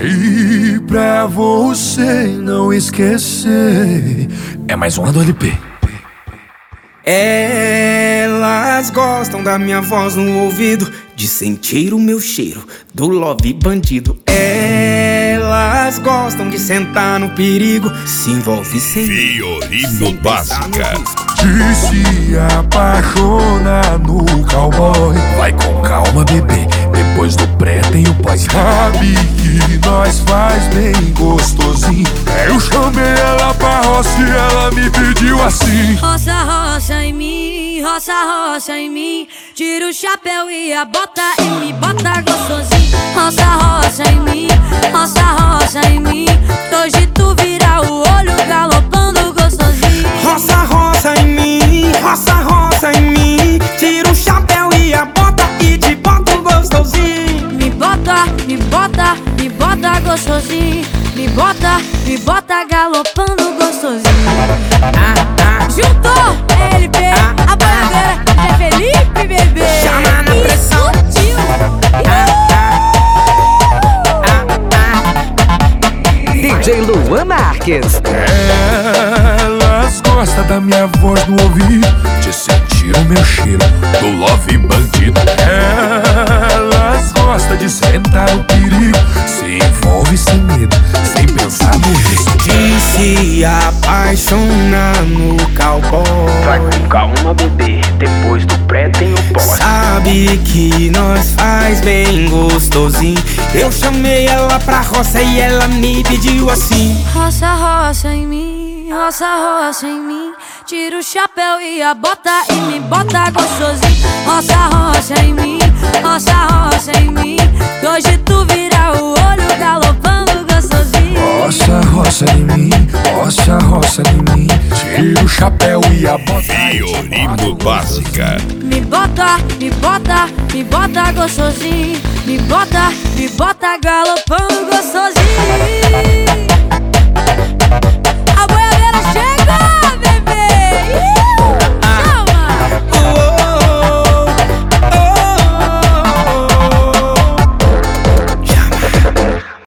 E pra você não esquecer, é mais um do LP. Elas gostam da minha voz no ouvido, de sentir o meu cheiro do love bandido. Elas gostam de sentar no perigo, se envolve sem Fiorino Básica. De se apaixonar no cowboy. Vai com calma, bebê, depois do pré tem o pós. Sabe que nós faz bem gostosinho. Eu chamei ela pra roça e ela me pediu assim: roça, roça em mim, roça, roça em mim. Tira o chapéu e a bota e me bota gostosinho. Roça, roça em mim, roça, roça em mim. Hoje tu vira o olho galopando gostosinho. roça, roça em mim, roça, roça em mim. Tira o chapéu e a bota e te boto gostosinho. Me bota, me bota, me bota gostosinho. Me bota galopando gostosinho. Juntou LP, a bandeira é Felipe, bebê. Chama na pressão. DJ Luan Marques. Elas gostam da minha voz no ouvido, de sentir o meu cheiro do love bandido. Elas gostam de sentar no perigo, se envolve sem medo, sem pensar no risco. De se apaixonar no cowboy. Vai com calma, bebê, depois do pré tem o pós. Sabe que nós faz bem gostosinho. Eu chamei ela pra roça e ela me pediu assim: roça, roça em mim, roça, roça em mim. Tira o chapéu e a bota e me bota gostosinho. Roça, roça em mim, roça, roça em mim. Hoje tu vira o olho galopando gostosinho. Roça, roça em mim, roça, roça em mim. Tira o chapéu e a bota. Fiorino Básica. Me bota, me bota, me bota gostosinho. Me bota galopando gostosinho.